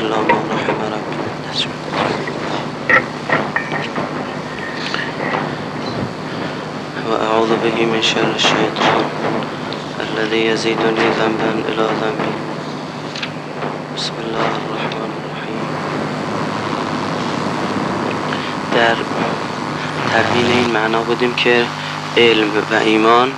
إلا ما رحم ربي. وأعوذ به من شر الشيطان الذي يزيدني ذنبا إلى ذنبي. بسم الله الرحمن الرحیم. در تبیین این معنا بودیم که علم و ایمان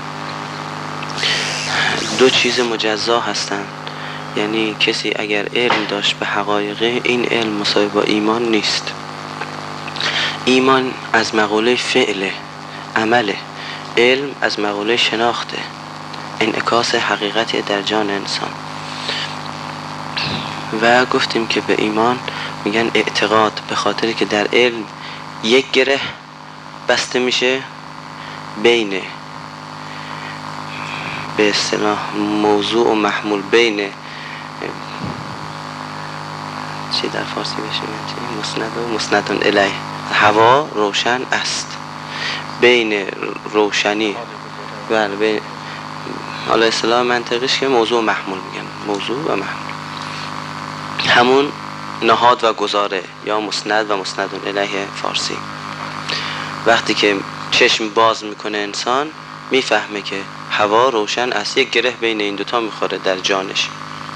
دو چیز مجزا هستند. یعنی کسی اگر علم داشت به حقایق، این علم مساوی با ایمان نیست. ایمان از مقوله فعله، عمله. علم از مقوله شناخته، انعکاس حقیقتی در جان انسان. و گفتیم که به ایمان میگن اعتقاد، به خاطری که در علم یک گره بسته میشه بین، به اصطلاح موضوع و محمول، بین چی در فارسی بشه مسند و مسند الیه. هوا روشن است، بین روشنی بله، حالا اصطلاح منطقیش که موضوع و محمول میگن، موضوع و محمول همون نهاد و گزاره یا مسند و مسند الیه فارسی. وقتی که چشم باز میکنه انسان میفهمه که هوا روشن است، یک گره بین این دوتا میخوره در جانش.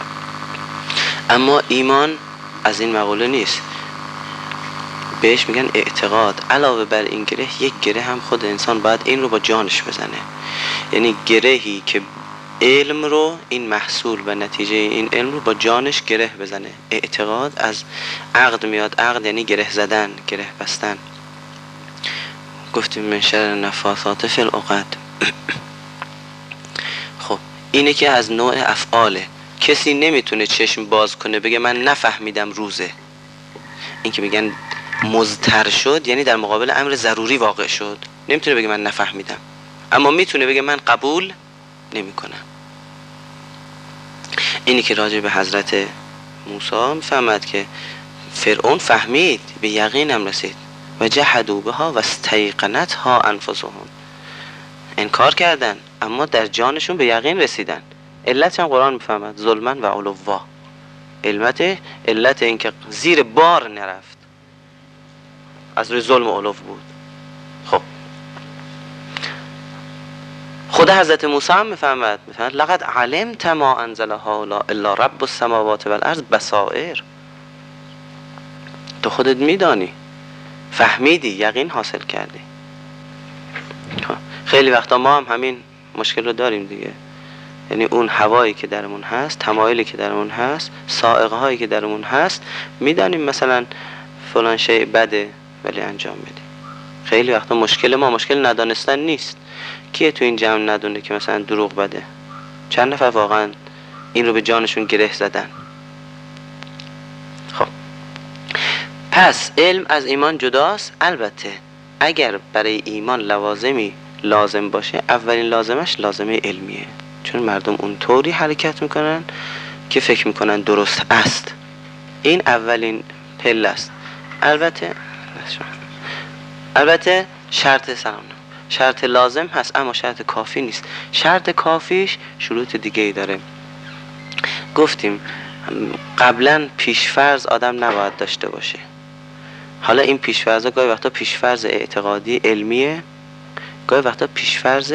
اما ایمان از این مقوله نیست، بهش میگن اعتقاد. علاوه بر این گره، یک گره هم خود انسان باید این رو با جانش بزنه. یعنی گرهی که علم رو، این محصول و نتیجه این علم رو با جانش گره بزنه. اعتقاد از عقد میاد، عقد یعنی گره زدن، گره بستن. گفتیم من شر نفاثات فی العقد. خب اینه که از نوع افعاله. کسی نمیتونه چشم باز کنه بگه من نفهمیدم روزه. این که میگن مضطر شد، یعنی در مقابل امر ضروری واقع شد، نمیتونه بگه من نفهمیدم، اما میتونه بگه من قبول نمی کنم. اینی که راجع به حضرت موسی میفهمد که فرعون فهمید، به یقینم رسید و جحدوا بها و استیقنتها انفسهم. انکار کردن اما در جانشون به یقین رسیدن. علت هم قرآن میفهمد ظلمن و علوا. علت این که زیر بار نرفت از روی ظلم و علو بود. خب خود حضرت موسی هم میفهمد لقد علمت ما انزل هؤلاء الا رب السماوات والارض بصائر. تو خودت میدانی، فهمیدی، یقین حاصل کردی. خیلی وقتا ما هم همین مشکل رو داریم دیگه. یعنی اون هوایی که درمون هست، تمایلی که درمون هست، سائقه هایی که درمون هست، میدانیم مثلا فلان شیء بده ولی انجام میدیم. خیلی وقتا مشکل ما مشکل ندانستن نیست. کیه تو این جمع ندونه که مثلا دروغ بده؟ چند نفر واقعا این رو به جانشون گره زدن؟ خب پس علم از ایمان جداست. البته اگر برای ایمان لوازمی لازم باشه، اولین لازمش لازمه علمیه، چون مردم اون طوری حرکت میکنن که فکر میکنن درست است. این اولین پله است. البته شرط لازم هست اما شرط کافی نیست. شرط کافیش شروط دیگه ای داره. گفتیم قبلا پیشفرض آدم نباید داشته باشه. حالا این پیشفرض گاهی وقتا پیشفرض اعتقادی علمیه، گاهی وقتا پیشفرض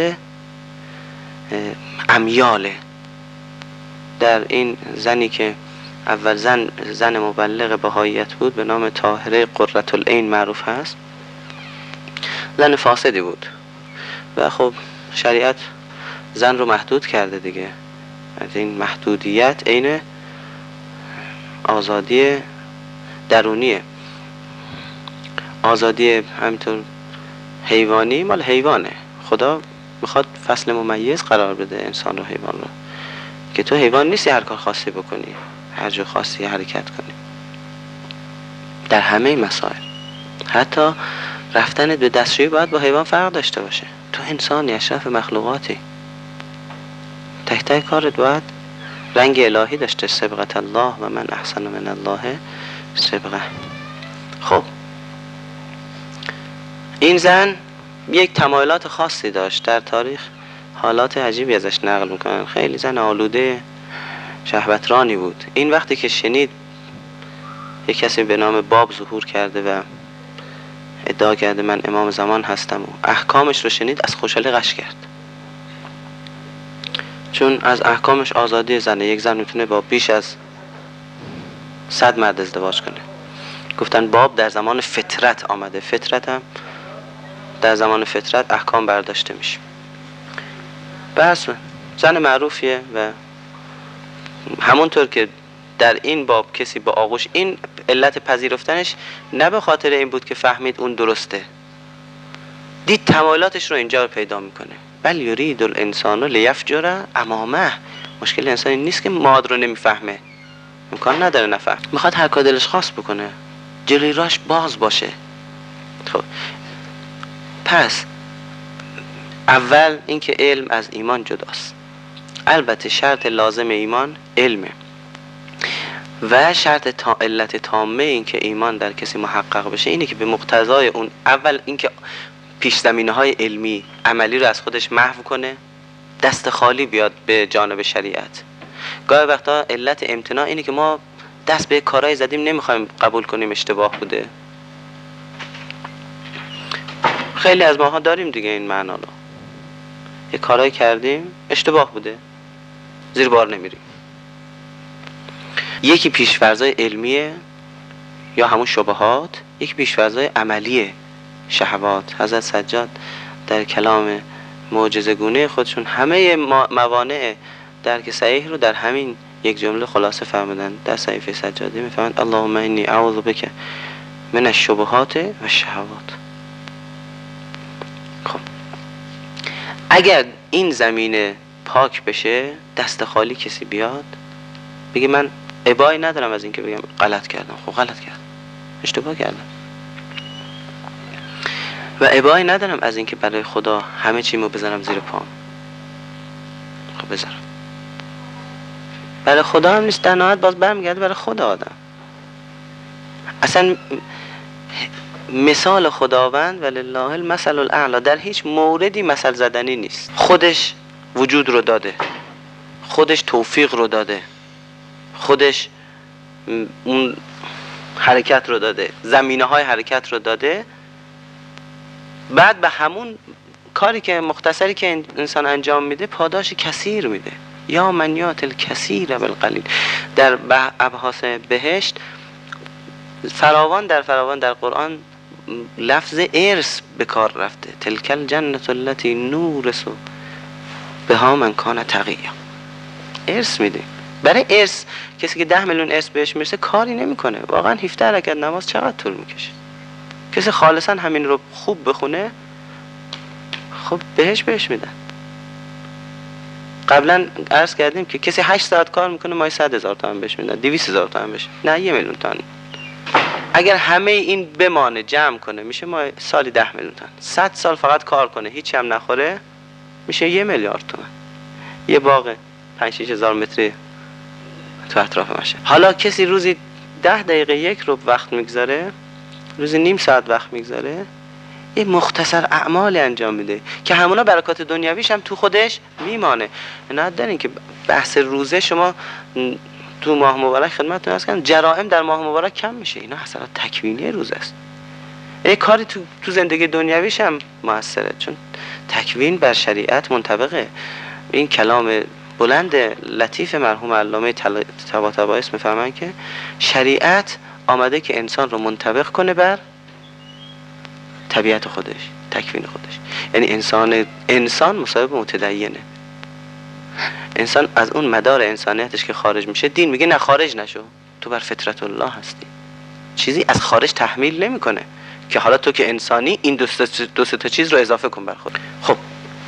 امیاله. در این زنی که اول زن مبلغ بهاییت بود به نام طاهره قرة العین معروف هست، زن فاسدی بود و خب شریعت زن رو محدود کرده دیگه. از این محدودیت عین آزادی درونیه. آزادی همینطور حیوانی مال حیوانه. خدا میخواد فصل ممیز قرار بده انسان و حیوان رو، که تو حیوان نیستی هر کار خاصی بکنی، هر جا خاصی حرکت کنی. در همه مسائل، حتی رفتن به دستشویی باید با حیوان فرق داشته باشه. تو انسانی، اشرف مخلوقاتی، تک تک کارت باید رنگ الهی داشته. سبقت الله و من احسن من الله سبقه. خب این زن یک تمایلات خاصی داشت. در تاریخ حالات عجیبی ازش نقل میکنن. خیلی زن آلوده شهوترانی بود. این وقتی که شنید یک کسی به نام باب ظهور کرده و ادعا کرده من امام زمان هستم و احکامش رو شنید، از خوشحالی غش کرد، چون از احکامش آزادی زنه. یک زن میتونه با بیش از 100 مرد ازدواج کنه. گفتن باب در زمان فطرت آمده، فطرت هم در زمان فطرت احکام برداشته میشه. بس زن معروفیه و همونطور که در این باب کسی با آغوش، این علت پذیرفتنش نه به خاطر این بود که فهمید اون درسته، دید تمایلاتش رو اینجا پیدا میکنه. بل یرید الانسان لیفجر امامه. مشکل انسان این نیست که ماد رو نمیفهمه، امکان نداره نفهم، میخواد هر کار دلش خواست بکنه، جلوی راش باز باشه. خب پس اول اینکه علم از ایمان جداست. البته شرط لازم ایمان علمه و شرط علت تامه این که ایمان در کسی محقق بشه اینه که به مقتضای اون، اول اینکه پیش زمینه های علمی عملی رو از خودش محو کنه، دست خالی بیاد به جانب شریعت. گاهی وقتا علت امتناع اینه که ما دست به کارهای زدیم نمیخوایم قبول کنیم اشتباه بوده. خیلی از ماها داریم دیگه این معنا رو، یه کارهای کردیم اشتباه بوده، زیر بار نمیریم. یکی پیش‌فرض‌های علمیه یا همون شبهات، یکی پیش‌فرض‌های عملیه شهوات. حضرت سجاد در کلام معجزه‌گونه خودشون همه موانع درک صحیح رو در همین یک جمله خلاصه فرمودن. در صحیفه سجادی میفرمایند اللهم انی اعوذ بک من الشبهات و الشهوات. خب اگر این زمینه پاک بشه، دست خالی کسی بیاد بگه من ابایی ندارم از اینکه بگم غلط کردم، خب غلط کردم، اشتباه کردم، و ابایی ندارم از اینکه برای خدا همه چیمو بذارم زیر پام، خب بذارم. برای خدا هم نیست، در نهایت باز برمیگرده برای خدا آدم. اصلا مثال خداوند ولله المثل الاعلی در هیچ موردی مثل زدنی نیست. خودش وجود رو داده، خودش توفیق رو داده، خودش اون حرکت رو داده، زمینه های حرکت رو داده، بعد به همون کاری که مختصری که انسان انجام میده پاداش کثیر میده. یا من یات الکثیر بالقلیل. در ابحاث بهشت فراوان در قرآن لفظ ارث به کار رفته. تلک الجنة التي نورث بها من کان تقیا. ارث میده. برای ارث کسی که 10 میلیون ارث بهش میرسه کاری نمیکنه. واقعا 17 رکعت نماز چقدر طول میکشه؟ کسی خالصا همین رو خوب بخونه، خب بهش میدن. قبلا عرض کردیم که کسی 8 ساعت کار میکنه ماهی 100,000 تومان بهش میدن، 200,000 تومان بهش، نه 1 میلیون تومان. اگر همه این بمانه جمع کنه میشه ما سالی 10 میلیون تومان. 100 سال فقط کار کنه هیچی هم نخوره میشه 1 میلیارد تومان. یه باغ 5-6 هزار متری تو اطراف مشه. حالا کسی روزی 10 دقیقه 1 ربع وقت میگذاره، روزی نیم ساعت وقت میگذاره، یه مختصر اعمالی انجام میده که همونا برکات دنیویش هم تو خودش میمانه. نه دارین که بحث روزه شما تو ماه مبارک خدمتتون عرض کردم جرائم در ماه مبارک کم میشه، اینا حسرات تکوینی روز است. یه کاری تو زندگی دنیویش هم موثره، چون تکوین بر شریعت منطبقه. این کلام بلند لطیف مرحوم علامه طباطبایی میفرمایند که شریعت آمده که انسان رو منطبق کنه بر طبیعت خودش، تکوین خودش. یعنی انسان مصاحب متدینه. انسان از اون مدار انسانیتش که خارج میشه، دین میگه نه خارج نشو، تو بر فطرت الله هستی، چیزی از خارج تحمیل نمیکنه که حالا تو که انسانی این دو سه تا چیز رو اضافه کن بر خود. خب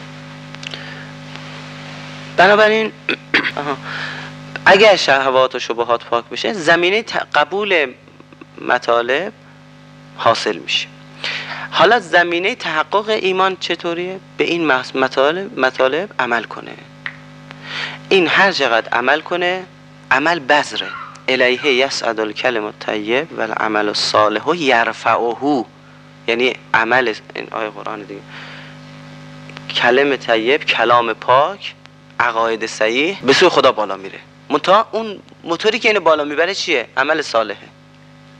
بنابراین اگر شهوات و شبهات پاک بشه، زمینه قبول مطالب حاصل میشه. حالا زمینه تحقق ایمان چطوریه؟ به این مطالب عمل کنه. این هر چقدر عمل کنه، عمل بذره. الیه یصعد الکلم الطیب و العمل الصالح یرفعه. یعنی عمل، این آیه قرآن دیگه، کلم طیب، کلام پاک، عقاید صحیح به سوی خدا بالا میره. منتها اون موتوری که اینو بالا میبره چیه؟ عمل صالحه.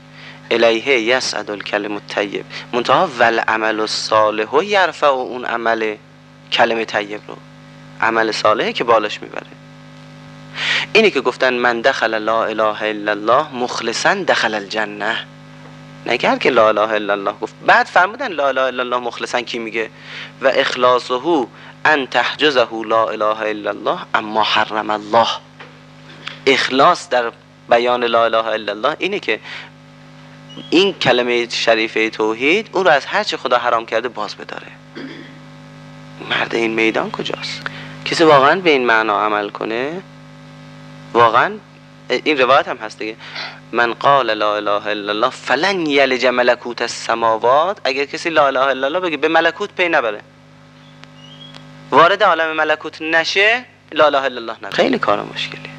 الیه یصعد الکلم الطیب، منتها والعمل الصالح یرفع، اون عمل کلمه طیب رو، عمل صالحه که بالاش میبره. اینی که گفتن من دخل لا اله الا الله مخلصا دخل الجنه، نگر که لا اله الا الله گفت بعد فرمودن لا اله الا الله مخلصا کی میگه؟ و اخلاصه ان تحجزه لا اله الا الله اما حرم الله. اخلاص در بیان لا اله الا الله اینه که این کلمه شریفه توحید اون رو از هر چه خدا حرام کرده باز بداره. مرد این میدان کجاست؟ کسی واقعا به این معنا عمل کنه، واقعا این روایت هم هست دیگه، من قال لا اله الا الله فلن یلج ملکوت السماوات، اگر کسی لا اله الا الله بگه به ملکوت پی نبره، وارد عالم ملکوت نشه، لا اله الا الله نگه. خیلی کار مشکلیه.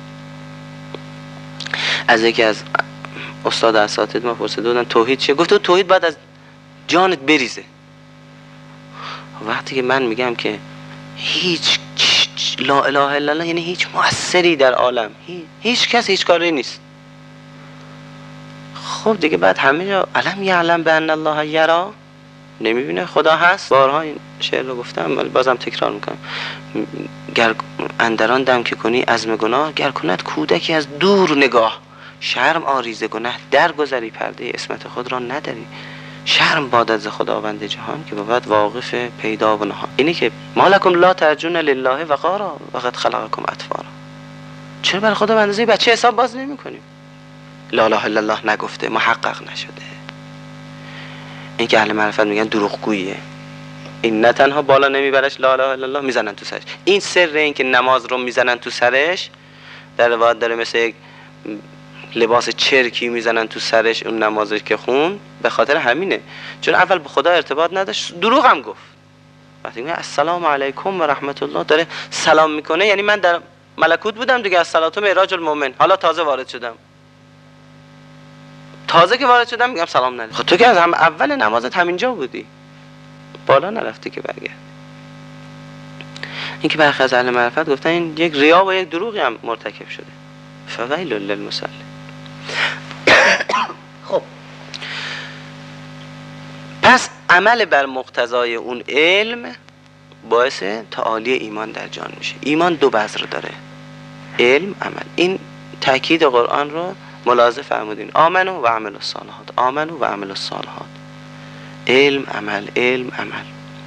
از یکی از استاد اساتید ما پرسیده بودن توحید چیه؟ گفت توحید باید از جانت بریزه. وقتی که من میگم که هیچ لا اله الا الله یعنی هیچ مؤثری در عالم، هیچ کس هیچ کاری نیست، خب دیگه بعد همه جا علم یعلم بان الله یرا، نمیبینه خدا هست؟ بارها این شعر رو گفتم ولی بازم تکرار میکنم، گر اندران دم که کنی عزم گناه، گر کند کودکی از دور نگاه، شرم آریزه گناه در گذری پرده اسمت خود را نداری، شرم باد از خداوند جهان که بود واقف پیدا و نهان. اینی که مالکم لا ترجون لله وقارا وقد خلقکم اطوارا، چرا برای خدا به اندازه بچه حساب باز نمی کنیم؟ لا اله الا الله نگفته، محقق نشده. این که اهل معرفت میگن دروغگوییه، این نه تنها بالا نمیبرش لا اله الا الله، میزنن تو سرش. این سر این که نماز رو میزنن تو سرش در روایت داره مثل یک لباس چرکی میزنن تو سرش اون نمازش که خون، به خاطر همینه، چون اول به خدا ارتباط نداشت، دروغ هم گفت. وقتی میگه السلام علیکم و رحمت الله داره سلام میکنه، یعنی من در ملکوت بودم دیگه، از صلات و معراج المؤمن، حالا تازه وارد شدم، تازه که وارد شدم میگم سلام علیکم. خب تو که از هم اول نمازت همینجا بودی، بالا نرفتی که برگرد. این که برخی از اهل معرفت گفتن این یک ریا و یک دروغی هم مرتکب شده، فویل للمصلی. خب پس عمل بر مقتضای اون علم باعث تعالی ایمان در جان میشه. ایمان دو بذر داره، علم، عمل. این تاکید قرآن رو ملاحظه فرمودین، آمنو و عملوا الصالحات، آمنو و عملوا الصالحات، علم عمل، علم عمل.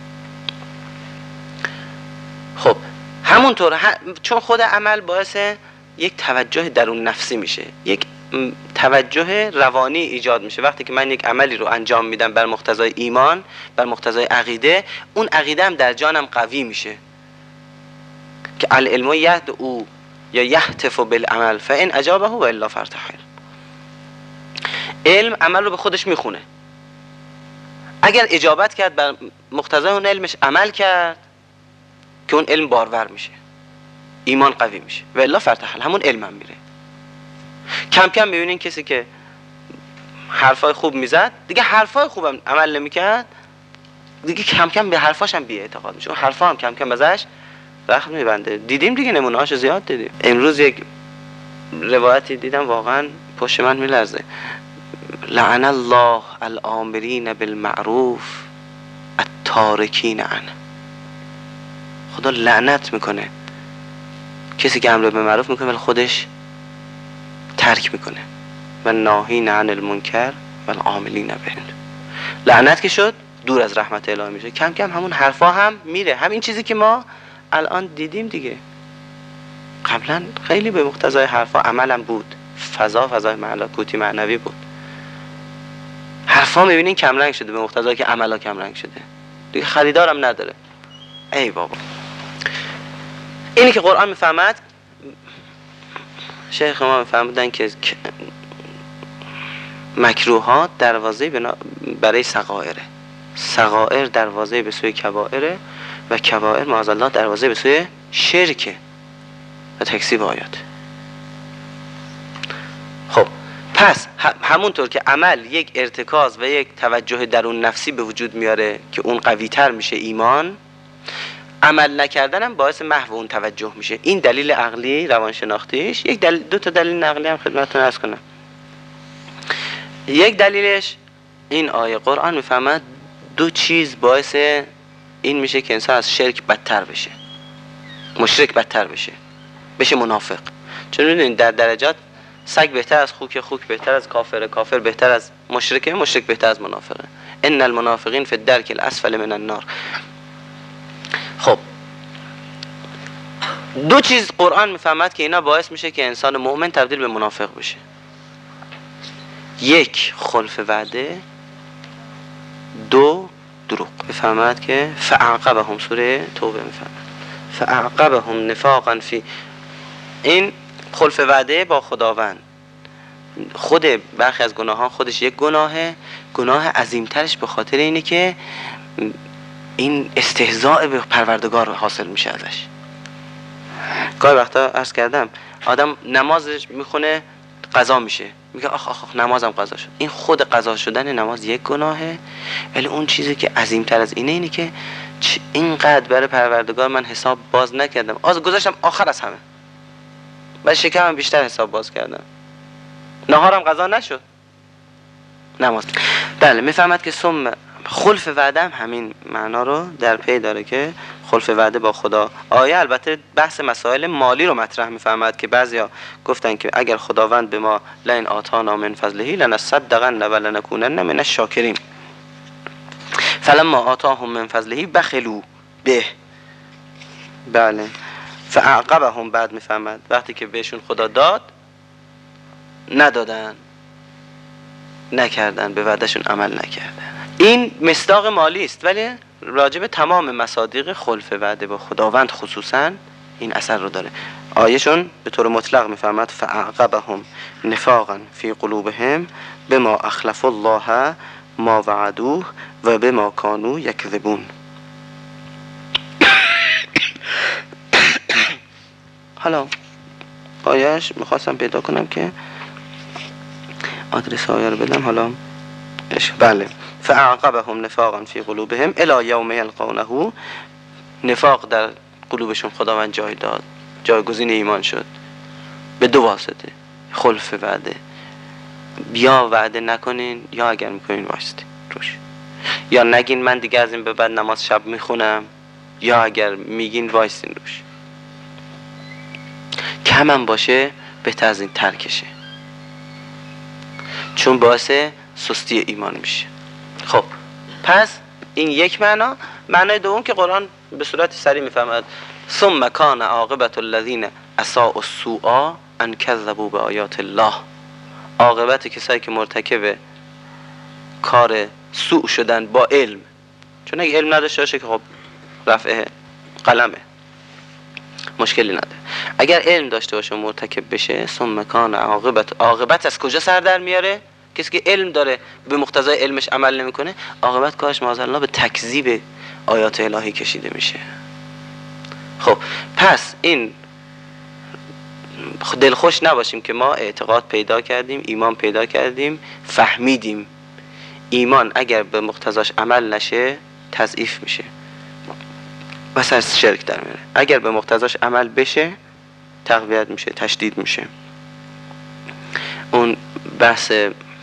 خب همونطور چون خود عمل باعث یک توجه درون نفسی میشه، یک توجه روانی ایجاد میشه. وقتی که من یک عملی رو انجام میدم بر مقتضای ایمان، بر مقتضای عقیده، اون عقیده هم در جانم قوی میشه که العلم یدعو یا یهتف بالعمل فان اجابه و الا فارتحل. علم عمل رو به خودش میخونه، اگر اجابت کرد بر مقتضای اون علمش عمل کرد که اون علم بارور میشه، ایمان قوی میشه، و الا فارتحل، همون علم هم میره. کم کم ببینین کسی که حرفای خوب میزد دیگه حرفای خوبم عمل نمیکرد، دیگه کم کم به حرفاش هم بی اعتقاد میشه، حرفا هم کم کم ازش رخت میبنده. دیدیم دیگه، نمونه‌هاشو زیاد دیدیم. امروز یک روایتی دیدم واقعا پشت من میلرزه، لعن الله الامرین بالمعروف التارکین عنه. خدا لعنت میکنه کسی که امر به معروف میکنه ولی خودش ترک میکنه، و ناهین عن المنکر و العاملین به. لعنت که شد دور از رحمت الهی میشه، کم کم همون حرفا هم میره. همین چیزی که ما الان دیدیم دیگه، قبلا خیلی به مقتضای حرفا عملم بود، فضای ملکوتی معنوی بود. حرفا میبینین کم رنگ شده به مقتضای که عملا کم رنگ شده، دیگه خریدارم نداره. ای بابا، اینی که قرآن میفهمد، شیخ ما میفهمدن که مکروهات دروازه برای صغائره، صغائر دروازه به سوی کبائره، و کبائر معاذالله دروازه به سوی شرکه و تکذیب آیات. خب پس همونطور که عمل یک ارتکاز و یک توجه درون نفسی به وجود میاره که اون قوی تر میشه ایمان، عمل نکردن هم باعث محو اون توجه میشه. این دلیل عقلی روانشناختیش. یک دو تا دلیل نقلی هم خدمتتون عرض کنم. یک دلیلش این آیه قرآن میفهمد دو چیز باعث این میشه که انسان از شرک بدتر بشه، مشرک بدتر بشه منافق. چون میدونید در درجات سگ بهتر از خوک، خوک بهتر از کافر، کافر بهتر از مشرکه، مشرک بهتر از منافقه. ان المنافقین فی الدرک الاسفل من النار. خب دو چیز قرآن میفهمد که اینا باعث میشه که انسان مؤمن تبدیل به منافق بشه. یک، خلف وعده. دو، دروغ. میفهمد که فاعقبهم، سوره توبه میفهمد فاعقبهم نفاقا فی، این خلف وعده با خداوند. خود برخی از گناهان خودش یک گناهه، گناه عظیمترش به خاطر اینه که این استهزاء به پروردگار حاصل میشه ازش. گاهی وقتا عرض کردم آدم نمازش میخونه قضا میشه، میگه آخ نمازم قضا شد. این خود قضا شدن نماز یک گناهه، ولی اون چیزی که عظیمتر از اینه که اینقدر برای پروردگار من حساب باز نکردم، گذاشتم آخر از همه، بعد شکمم بیشتر حساب باز کردم، نهارم قضا نشد، نماز. بله میفهمد که ثم خلف وعده هم همین معنا رو در پی داره که خلف وعده با خدا. آیه البته بحث مسائل مالی رو مطرح میفهمد که بعضیا گفتن که اگر خداوند به ما لئن آتانا من فضله لنصدقن و لنکونن من الشاکرین فلما آتاهم من فضله بخلوا به. بله فاعقبهم، بعد میفهمد وقتی که بهشون خدا داد ندادن، نکردن، به وعدهشون عمل نکردن. این مصداق مالی است، ولی راجب تمام مصادیق خلف وعده با خداوند خصوصا این اثر رو داره. آیهشون به طور مطلق میفهمد فاعقبهم نفاقا فی قلوبهم بما اخلف الله ما وعدوه و بما کانوا یکذبون. حالا آیهش میخواستم پیدا کنم که آدرس آیه رو بدم. حالا بله فاعقبهم نفاقا فی قلوبهم الی یوم یلقونه. نفاق در قلوبشون خداوند جای داد، جایگزین ایمان شد به دو واسطه، خلف وعده. یا وعده نکنین یا اگر میکنین واسطه روش، یا نگین من دیگه از این به بعد نماز شب میخونم، یا اگر میگین وایسین روش. کم هم باشه بهتر از این ترکشه، چون باعث سستی ایمان میشه. خب پس این یک معنا. معنای دوم که قرآن به صورت سریع میفهمد ثم کان عاقبت الذین اساءوا السوء ان کذبوا بآیات الله. عاقبت کسایی که مرتکب کار سوء شدن با علم، چون اگه علم نداشته باشه که خب رفع قلمه، مشکلی نداره. اگر علم داشته باشه و مرتکب بشه، ثم کان عاقبت از کجا سر در میاره؟ کسی که علم داره به مقتضای علمش عمل نمیکنه، عاقبت کارش معاذالله به تکذیب آیات الهی کشیده میشه. خب پس این دلخوش نباشیم که ما اعتقاد پیدا کردیم، ایمان پیدا کردیم، فهمیدیم. ایمان اگر به مقتضاش عمل نشه تضعیف میشه، بس از شرک در میاره. اگر به مقتضاش عمل بشه تقویت میشه، تشدید میشه. اون بحث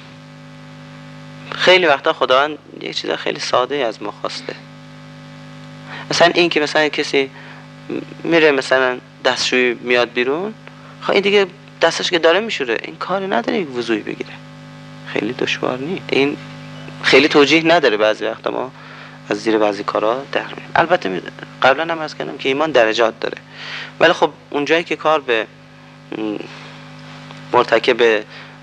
خیلی وقتا خداوند یک چیز خیلی ساده از ما خواسته. مثلا این که مثلا کسی میره مثلا دستشویی میاد بیرون، خب این دیگه دستش که داره میشوره، این کاری نداره یک وضوعی بگیره، خیلی دشوار نیست. این خیلی توجیه نداره. بعضی وقتا ما از زیر بعضی کارا در میریم. البته قبلا هم عرض کردم که ایمان درجات داره، ولی خب اونجایی که کار به مرتکب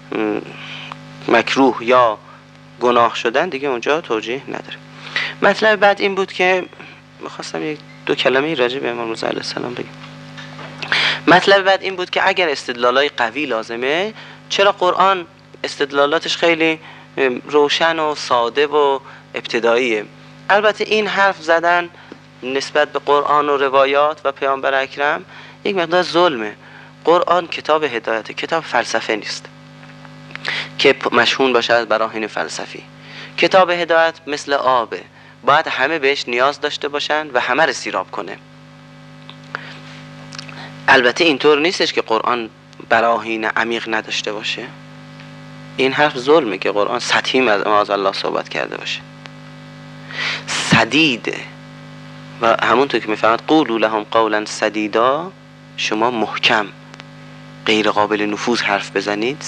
مکروه یا گناه شدن دیگه اونجا توجیه نداره. مطلب بعد این بود که میخواستم یک دو کلمه راجع به امام رضا علیه السلام بگم. مطلب بعد این بود که اگر استدلالای قوی لازمه، چرا قرآن استدلالاتش خیلی روشن و ساده و ابتداییه. البته این حرف زدن نسبت به قرآن و روایات و پیامبر اکرم یک مقدار ظلمه. قرآن کتاب هدایته، کتاب فلسفه نیست که مشهون باشه از براهین فلسفی. کتاب هدایت مثل آبه، باید همه بهش نیاز داشته باشن و همه رو سیراب کنه. البته اینطور نیستش که قرآن براهین عمیق نداشته باشه، این حرف ظلمه که قرآن سطحی از الله صحبت کرده باشه. سدیده و همونطور که میفهمد قولوا لهم قولا سدیدا، شما محکم غیر قابل نفوذ حرف بزنید.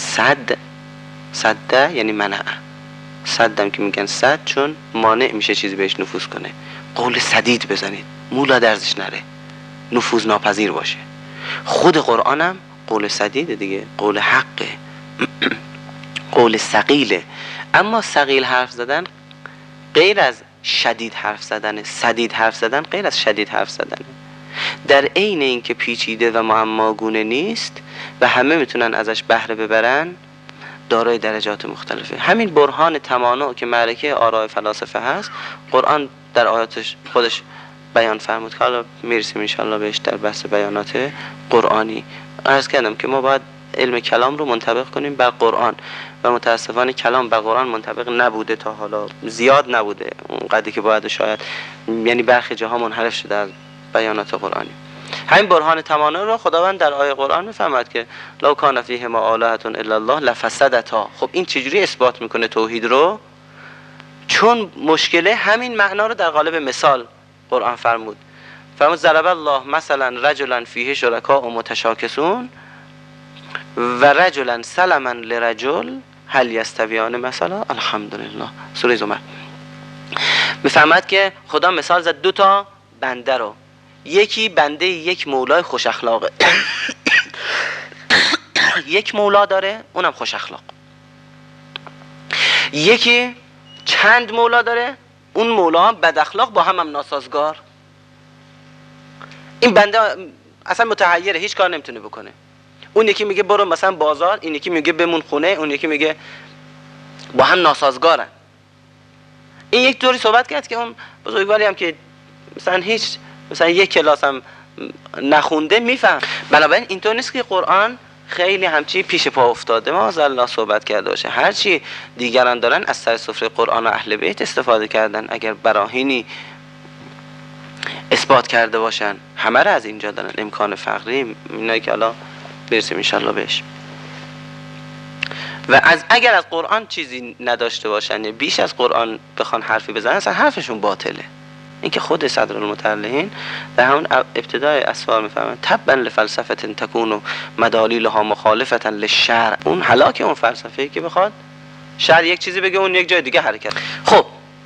صد یعنی منع. صدم که میگن صد چون مانع میشه چیزی بهش نفوذ کنه. قول سدید بزنید، مولا درزش نره، نفوذ ناپذیر باشه. خود قرآنم قول سدیده دیگه، قول حقه. قول ثقیله. اما ثقیل حرف زدن غیر از شدید حرف زدنه، سدید حرف زدن غیر از شدید حرف زدنه. در عین اینکه پیچیده و معماگونه نیست و همه میتونن ازش بهره ببرن، دارای درجات مختلفه. همین برهان تمانع که معرکه آراء فلاسفه هست، قرآن در آیاتش خودش بیان فرمود که حالا میرسیم انشاءالله بهش در بحث بیانات قرآنی. عرض کردم که ما باید علم کلام رو منطبق کنیم بر قرآن و متاسفانه کلام بر قرآن منطبق نبوده تا حالا، زیاد نبوده اونقدری که باید، شاید یعنی برخی جاها منحرف شده از بیانات قرآنی. همین برهان تمانع رو خداوند در آیه قرآن میفهمد که لو کان فیهما آلهة الا الله لفسدتا. خب این چجوری اثبات میکنه توحید رو؟ چون مشکله همین معنا رو در قالب مثال قرآن فرمود. ضرب الله مثلا رجلا فیه شرکاء متشاکسون و رجلا سلما لرجل هل یستویان مثلا. الحمدلله. سوره زمر میفهمد که خدا مثال زد دو تا بنده رو. یکی بنده یک مولای خوش اخلاقه یک مولا داره اونم خوش اخلاق. یکی چند مولا داره، اون مولا هم بد اخلاق، با هم ناسازگار. این بنده اصلا متحیره، هیچ کار نمیتونه بکنه. اون یکی میگه برو مثلا بازار، این یکی میگه بمون خونه، اون یکی میگه، با هم ناسازگارن. این یک طوری صحبت کرد که اون بزرگواری هم که مثلا یک کلاس هم نخونده میفهم. بنابراین اینطور نیست که قرآن خیلی همچی پیش پا افتاده ما از الله صحبت کرده باشه. هرچی دیگران دارن از سر سفره قرآن و اهل بیت استفاده کردن، اگر براهینی اثبات کرده باشن همه را از اینجا دارن. امکان فقری اینایی که حالا برسیم انشالله بهش. و اگر از قرآن چیزی نداشته باشن، بیش از قرآن بخوان حرفی بزنن، اصلا حرفشون باطله. این که خود صدرالمتعلقین در همون ابتدای اسفار میفهمن تبا لفلسفه تکون مدالیلها مخالفه للشرع. اون هلاک اون فلسفه‌ای که بخواد شرع یک چیزی بگه اون یک جای دیگه حرکت. خب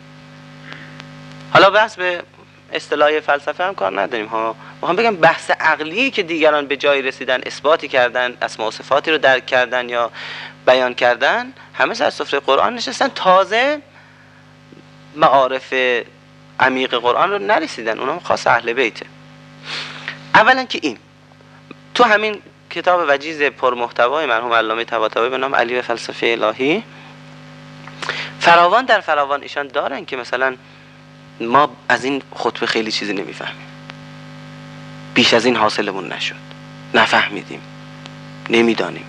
حالا بحث به اصطلاح فلسفه هم کار نداریم ها. میخوام بگم بحث عقلی که دیگران به جایی رسیدن، اثباتی کردن، اسماء و صفاتی رو درک کردن یا بیان کردن، همه سر سفره قرآن نشستن، تازه معارف عمیق قرآن رو نرسیدن. اونم خاص اهل بیته. اولا که این تو همین کتاب وجیز پرمحتوای مرحوم علامه طباطبایی به نام علی و فلسفه الهی، فراوان در فراوان ایشان دارن که مثلا ما از این خطبه خیلی چیزی نمیفهمیم، بیش از این حاصلمون نشد، نفهمیدیم، نمیدانیم،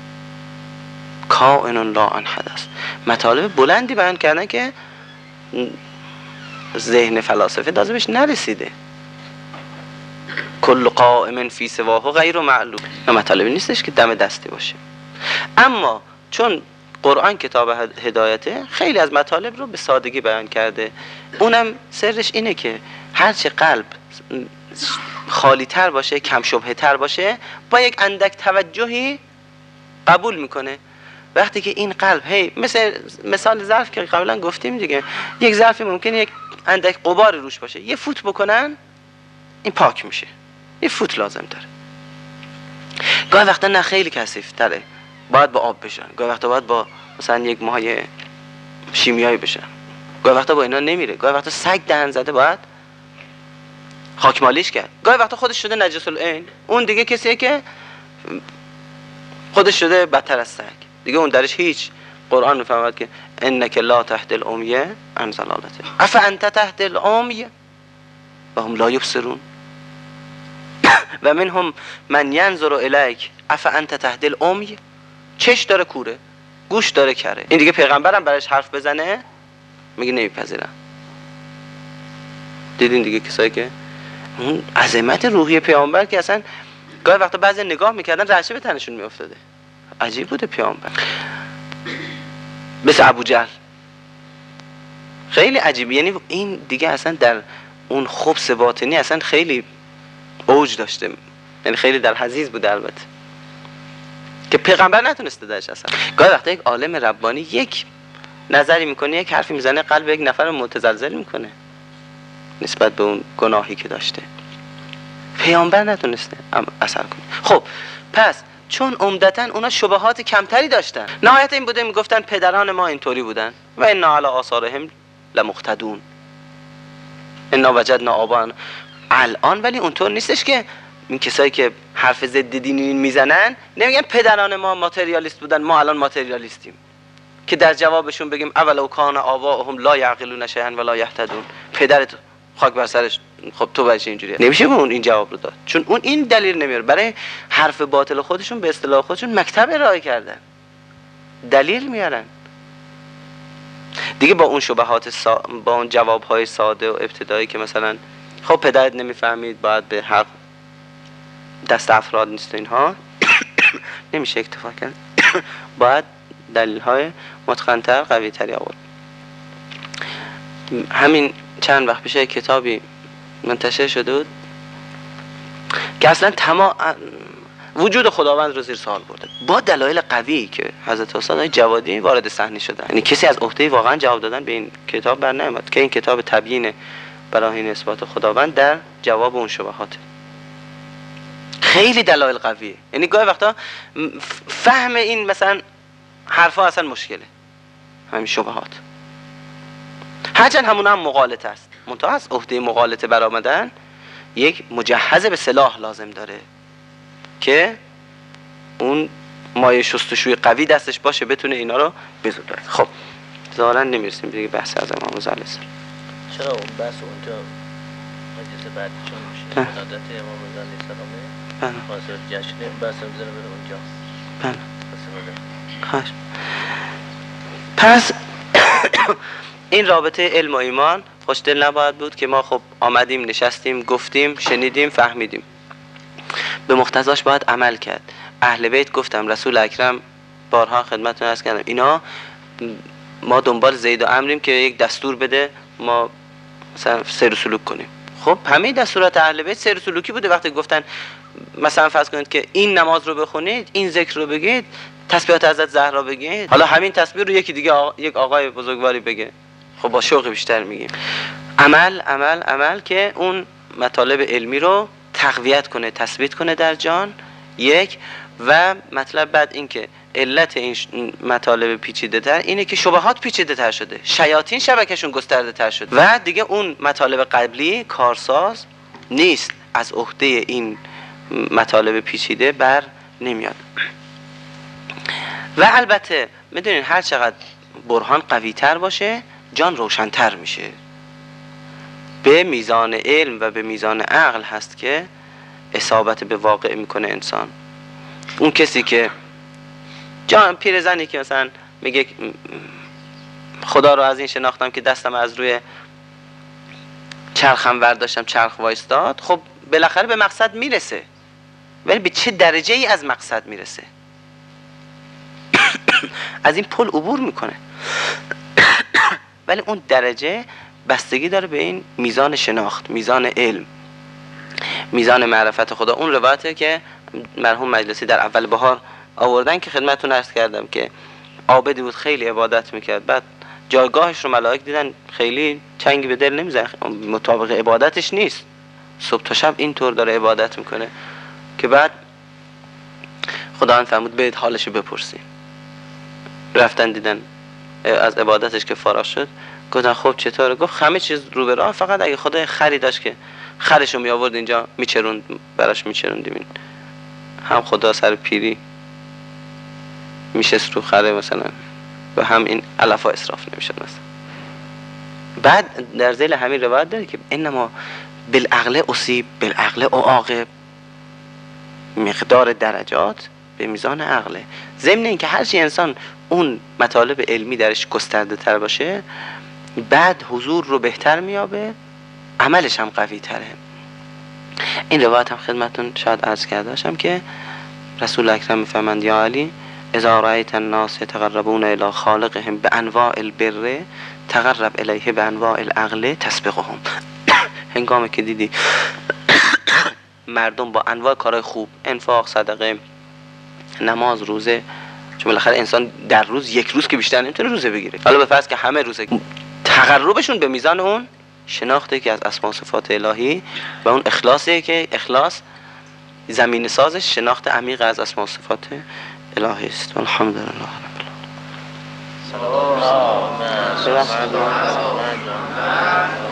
کائن لا عن حدث. مطالب بلندی بیان کردن که ذهن فلاسفه تازه بهش نرسیده. کل قائم فی سواه غیر معلوم. مطالبی نیستش که دم دستی باشه. اما چون قرآن کتاب هدایته، خیلی از مطالب رو به سادگی بیان کرده. اونم سرش اینه که هرچه قلب خالی تر باشه، کم شبهه تر باشه، با یک اندک توجهی قبول میکنه. وقتی که این قلب مثال ظرف که قبلا گفتیم دیگه، یک ظرفی ممکنه یک اندک غبار روش باشه، یه فوت بکنن این پاک میشه، یه فوت لازم داره. گاهی وقتا نه خیلی کثیف تره، باید با آب بشن، گاهی وقتا باید با مثلا یک مایع شیمیایی بشن، گاهی وقتا با اینا نمیره، گاهی وقتا سگ دهن زده باید خاک مالیش کرد، گاهی وقتا خودش شده نجس العین، اون دیگه کسیه که خودش شده بدتر از سگ دیگه، اون درش هیچ. قرآن میفهمد که انک لا تهدی العمی عن ضلالته افانت تهدی العمی و هم لا یبصرون و منهم من ینظر الیک افانت تهدی العمی. چش داره کوره، گوش داره کره. این دیگه پیغمبرم برایش حرف بزنه میگه نمیپذیرم. دیدین دیگه کسایی که اون عظمت روحی پیامبر که اصلا گاهی وقتا بعضی نگاه میکردن رعشه به تنشون میافتاده. عجیب بوده پیامبر. مثل ابو جهل. خیلی عجیبه. یعنی این دیگه اصلا در اون خبث باطنی اصلا خیلی اوج داشته، یعنی خیلی در حضیض بود البته، که پیغمبر نتونسته درش اصلا. گاهی وقتا یک عالم ربانی یک نظری میکنه، یک حرفی میزنه، قلب یک نفر متزلزل میکنه نسبت به اون گناهی که داشته. پیامبر نتونسته اثر کنه. خب پس چون عمدتاً اونا شبهات کمتری داشتن، نهایت این بوده میگفتن پدران ما اینطوری بودن و انا علی آثارهم لمقتدون، انا وجدنا آباءنا. الان ولی اونطور نیستش که این کسایی که حرف ضد دینی میزنن نمیگن پدران ما ماتریالیست بودن ما الان ماتریالیستیم، که در جوابشون بگیم اولو کان آباءهم لا یعقلون شیئا ولا یهتدون. پدرت خاک بر سرش، خب تو برای اینجوریه؟ نمیشه به اون این جواب رو داد، چون اون این دلیل نمیاره. برای حرف باطل خودشون به اصطلاح خودشون مکتب ارائه کردن، دلیل میارن دیگه. با اون شبهات با اون جوابهای ساده و ابتدایی که مثلا خب پدرت نمیفهمید باید به حق دست افراد نیست اینها نمیشه اکتفا کرد باید دلیل‌های متقن‌تر قوی‌تری آورد. همین چند وقت پیش کتابی منتشر شده بود که اصلا وجود خداوند رو زیر سوال برده با دلایل قوی که حضرت استاد جوادی وارد صحنه شدن. یعنی کسی از عهده واقعا جواب دادن به این کتاب بر نیامد که این کتاب تبیین براهین اثبات خداوند در جواب اون شبهات. خیلی دلایل قویه. یعنی گاهی وقتا فهم این مثلا حرفا اصلا مشکله، همین شبهات. هرچند همون هم مغالطه است، منتها از عهده مغالطه برآمدن یک مجهز به سلاح لازم داره که اون مایه شستشوی قوی دستش باشه بتونه اینا رو بزنه. خب ظاهرا نمیرسیم دیگه بحث از امام رضا علیه السلام. چرا اون بحث اونجا مجلس بعدی چون میشه ولادت امام رضا علیه السلامه؟ بله. واسه جشن بحث میذاره بره اونجا. بله. خواهش. پس این رابطه علم و ایمان خوشدل نباید بود که ما خب آمدیم نشستیم گفتیم شنیدیم فهمیدیم، به مقتضاش باید عمل کرد. اهل بیت گفتم رسول اکرم بارها خدمتتون عرض کردم اینا ما دنبال زید و عمریم که یک دستور بده ما مثلا سیر و سلوک کنیم. خب همه دستورات اهل بیت سیر و سلوکی بوده. وقتی گفتن مثلا فرض کنید که این نماز رو بخونید، این ذکر رو بگید، تسبیحات حضرت زهرا بگید، حالا همین تسبیح رو یکی دیگه یک آقای بزرگواری بگه، خب با شوق بیشتر میگیم. عمل عمل عمل که اون مطالب علمی رو تقویت کنه، تثبیت کنه در جان. یک و مطلب بعد این که علت این مطالب پیچیده تر اینه که شبهات پیچیده تر شده، شیاطین شبکشون گسترده تر شده و دیگه اون مطالب قبلی کارساز نیست، از عهده این مطالب پیچیده بر نمیاد. و البته میدونین هر چقدر برهان قوی تر باشه جان روشن‌تر میشه. به میزان علم و به میزان عقل هست که اصابت به واقع میکنه انسان. اون کسی که جان پیرزنی که مثلا میگه خدا رو از این شناختم که دستم از روی چرخم ورداشتم چرخ وایستاد، خب بالاخره به مقصد میرسه، ولی به چه درجه ای از مقصد میرسه؟ از این پل عبور میکنه ولی اون درجه بستگی داره به این میزان شناخت، میزان علم، میزان معرفت خدا. اون روایته که مرحوم مجلسی در اول بهار آوردن که خدمتتون عرض کردم که عابدی بود خیلی عبادت میکرد، بعد جایگاهش رو ملائک دیدن خیلی چنگی به دل نمیزنه، مطابق عبادتش نیست، صبح تا شب اینطور داره عبادت میکنه که بعد خداوند فرمود برید حالش بپرسین. رفتن دیدن از عبادتش که فارغ شد، گفتن خب چطوره؟ گفت همه چیز رو به راه، فقط اگه خدا خری داشت که خرشو می آورد اینجا میچروند براش میچروندیم، هم خدا سر پیری میشست رو خره مثلا و هم این علفا اسراف نمیشد مثلا. بعد در ذیل همین روایت داره که انما بالعقل اصیب بالعقل اعاقب، مقدار درجات به میزان عقله. ضمن این که هرچی انسان اون مطالب علمی درش گسترده تر باشه بعد حضور رو بهتر میابه، عملش هم قوی تره. این روایت هم خدمتون شاید عرض کرده باشم که رسول اکرم میفرمند یا علی اذا رأیت الناس یتقربون الی خالقهم بانواع البر تقرب الیه بانواع العقل تسبقهم. هنگامی که دیدی مردم با انواع کارهای خوب، انفاق، صدقه، نماز، روزه، چون بالاخره انسان در روز یک روز که بیشتر نمیتونه روزه بگیره، حالا به فرض که همه روزه، تقربشون به میزان اون شناخته که از اسماء و صفات الهی و اون اخلاصه که اخلاص زمین سازش شناخت عمیق از اسماء و صفات الهی است. الحمدلله رب العالمین.